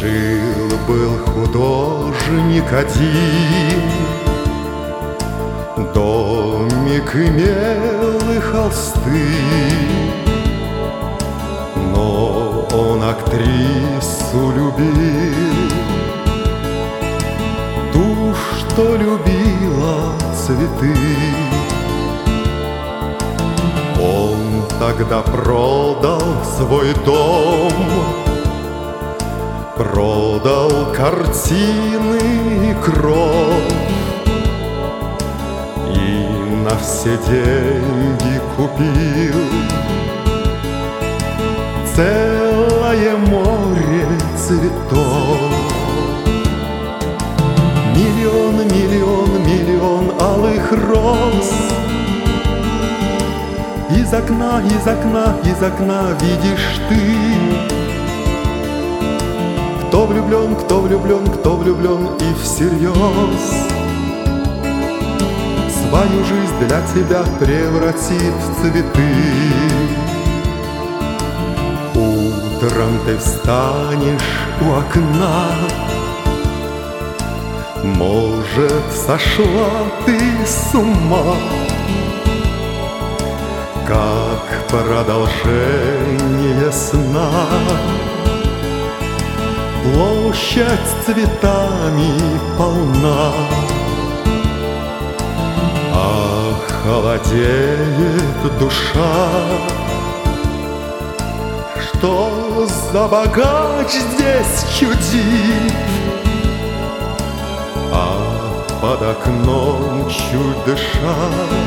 Жил-был художник один, домик имел и холсты, но он актрису любил, ту, что любила цветы. Он тогда продал свой дом, продал картины и кровь, и на все деньги купил целое море цветов. Миллион, миллион, миллион алых роз. Из окна, из окна, из окна видишь ты. Кто влюблен, кто влюблен, кто влюблен и всерьез свою жизнь для тебя превратит в цветы. Утром ты встанешь у окна, может, сошла ты с ума, как продолжение сна. Площадь цветами полна, а холодеет душа. Что за богач здесь чудит, а под окном чуть дыша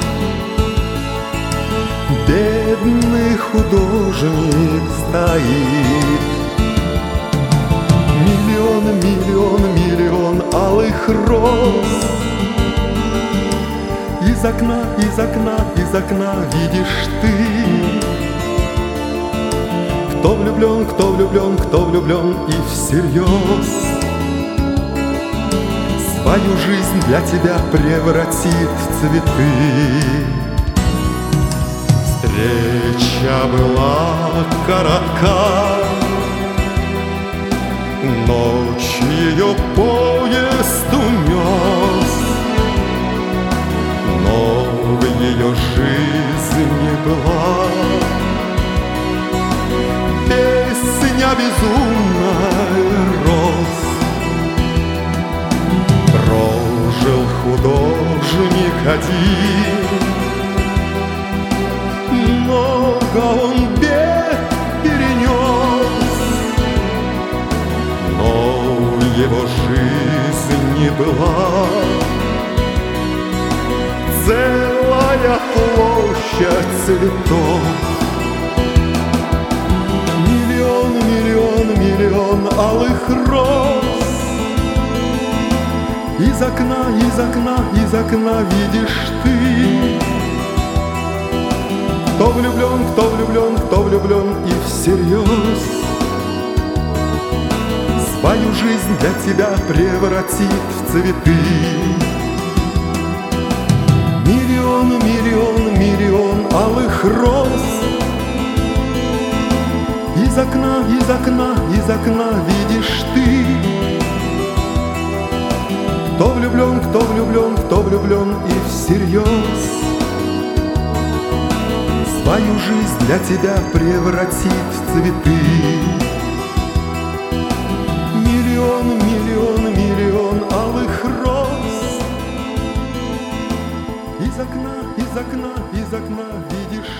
бедный художник стоит. Миллион, миллион, миллион алых роз. Из окна, из окна, из окна видишь ты. Кто влюблен, кто влюблен, кто влюблен и всерьез свою жизнь для тебя превратит в цветы. Встреча была коротка, ночь ее поезд унес, но в ее жизни была песня безумная роз. Прожил художник один, много он бед перенес, но в его жизни была целая площадь цветов. Миллион, миллион, миллион алых роз. Из окна, из окна, из окна видишь ты. Кто влюблен, кто влюблен, кто влюблен и всерьез свою жизнь для тебя превратит в цветы. Миллион, миллион, миллион алых роз. Из окна, из окна, из окна видишь ты. Кто влюблен, кто влюблен, кто влюблен и всерьез свою жизнь для тебя превратит в цветы. Миллион, миллион, миллион алых роз. Из окна, из окна, из окна видишь